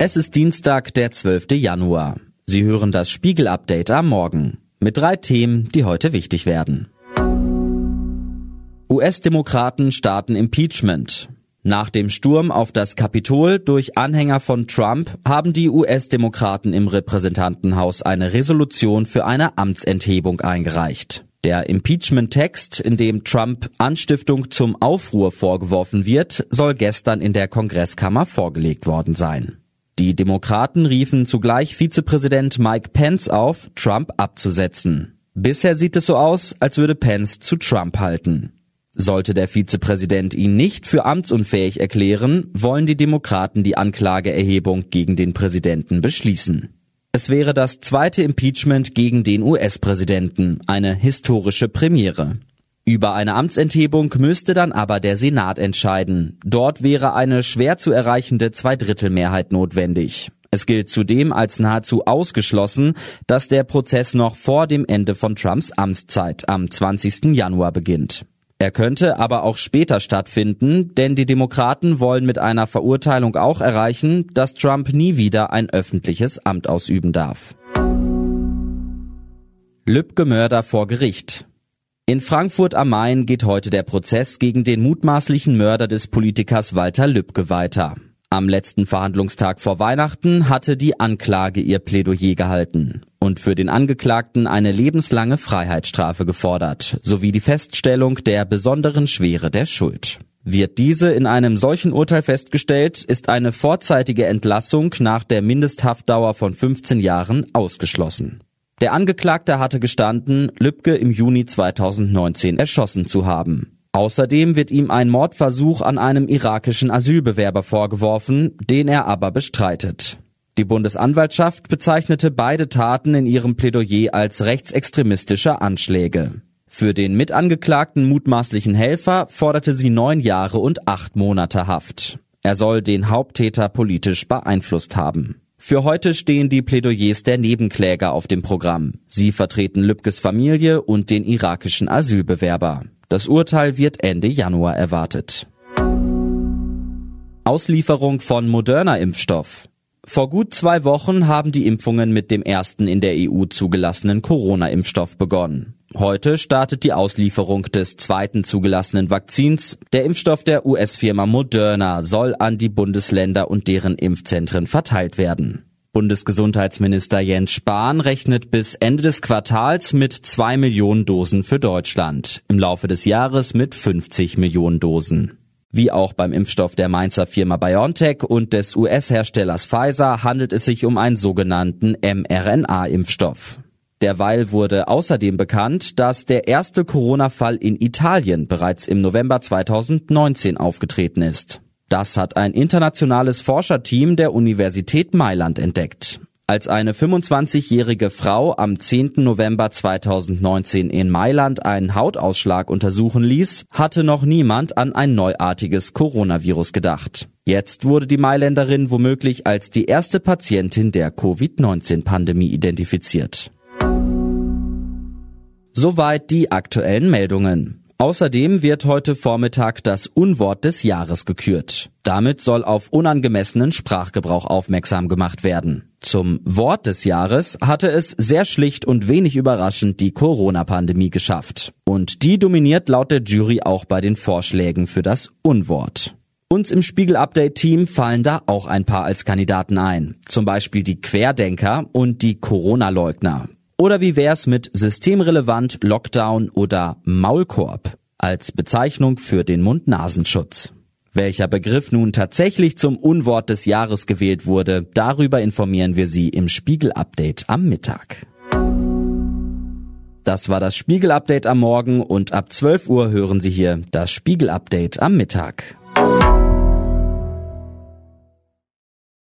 Es ist Dienstag, der 12. Januar. Sie hören das Spiegel-Update am Morgen. Mit 3 Themen, die heute wichtig werden. US-Demokraten starten Impeachment. Nach dem Sturm auf das Kapitol durch Anhänger von Trump haben die US-Demokraten im Repräsentantenhaus eine Resolution für eine Amtsenthebung eingereicht. Der Impeachment-Text, in dem Trump Anstiftung zum Aufruhr vorgeworfen wird, soll gestern in der Kongresskammer vorgelegt worden sein. Die Demokraten riefen zugleich Vizepräsident Mike Pence auf, Trump abzusetzen. Bisher sieht es so aus, als würde Pence zu Trump halten. Sollte der Vizepräsident ihn nicht für amtsunfähig erklären, wollen die Demokraten die Anklageerhebung gegen den Präsidenten beschließen. Es wäre das zweite Impeachment gegen den US-Präsidenten, eine historische Premiere. Über eine Amtsenthebung müsste dann aber der Senat entscheiden. Dort wäre eine schwer zu erreichende Zweidrittelmehrheit notwendig. Es gilt zudem als nahezu ausgeschlossen, dass der Prozess noch vor dem Ende von Trumps Amtszeit am 20. Januar beginnt. Er könnte aber auch später stattfinden, denn die Demokraten wollen mit einer Verurteilung auch erreichen, dass Trump nie wieder ein öffentliches Amt ausüben darf. Lübcke-Mörder vor Gericht. In Frankfurt am Main geht heute der Prozess gegen den mutmaßlichen Mörder des Politikers Walter Lübcke weiter. Am letzten Verhandlungstag vor Weihnachten hatte die Anklage ihr Plädoyer gehalten und für den Angeklagten eine lebenslange Freiheitsstrafe gefordert, sowie die Feststellung der besonderen Schwere der Schuld. Wird diese in einem solchen Urteil festgestellt, ist eine vorzeitige Entlassung nach der Mindesthaftdauer von 15 Jahren ausgeschlossen. Der Angeklagte hatte gestanden, Lübcke im Juni 2019 erschossen zu haben. Außerdem wird ihm ein Mordversuch an einem irakischen Asylbewerber vorgeworfen, den er aber bestreitet. Die Bundesanwaltschaft bezeichnete beide Taten in ihrem Plädoyer als rechtsextremistische Anschläge. Für den mitangeklagten mutmaßlichen Helfer forderte sie 9 Jahre und 8 Monate Haft. Er soll den Haupttäter politisch beeinflusst haben. Für heute stehen die Plädoyers der Nebenkläger auf dem Programm. Sie vertreten Lübkes Familie und den irakischen Asylbewerber. Das Urteil wird Ende Januar erwartet. Auslieferung von Moderna-Impfstoff. Vor gut 2 Wochen haben die Impfungen mit dem ersten in der EU zugelassenen Corona-Impfstoff begonnen. Heute startet die Auslieferung des zweiten zugelassenen Vakzins. Der Impfstoff der US-Firma Moderna soll an die Bundesländer und deren Impfzentren verteilt werden. Bundesgesundheitsminister Jens Spahn rechnet bis Ende des Quartals mit 2 Millionen Dosen für Deutschland, im Laufe des Jahres mit 50 Millionen Dosen. Wie auch beim Impfstoff der Mainzer Firma BioNTech und des US-Herstellers Pfizer handelt es sich um einen sogenannten mRNA-Impfstoff. Derweil wurde außerdem bekannt, dass der erste Corona-Fall in Italien bereits im November 2019 aufgetreten ist. Das hat ein internationales Forscherteam der Universität Mailand entdeckt. Als eine 25-jährige Frau am 10. November 2019 in Mailand einen Hautausschlag untersuchen ließ, hatte noch niemand an ein neuartiges Coronavirus gedacht. Jetzt wurde die Mailänderin womöglich als die erste Patientin der Covid-19-Pandemie identifiziert. Soweit die aktuellen Meldungen. Außerdem wird heute Vormittag das Unwort des Jahres gekürt. Damit soll auf unangemessenen Sprachgebrauch aufmerksam gemacht werden. Zum Wort des Jahres hatte es sehr schlicht und wenig überraschend die Corona-Pandemie geschafft. Und die dominiert laut der Jury auch bei den Vorschlägen für das Unwort. Uns im Spiegel-Update-Team fallen da auch ein paar als Kandidaten ein. Zum Beispiel die Querdenker und die Corona-Leugner. Oder wie wär's mit systemrelevant, Lockdown oder Maulkorb als Bezeichnung für den Mund-Nasenschutz? Welcher Begriff nun tatsächlich zum Unwort des Jahres gewählt wurde, darüber informieren wir Sie im Spiegel-Update am Mittag. Das war das Spiegel-Update am Morgen und ab 12 Uhr hören Sie hier das Spiegel-Update am Mittag.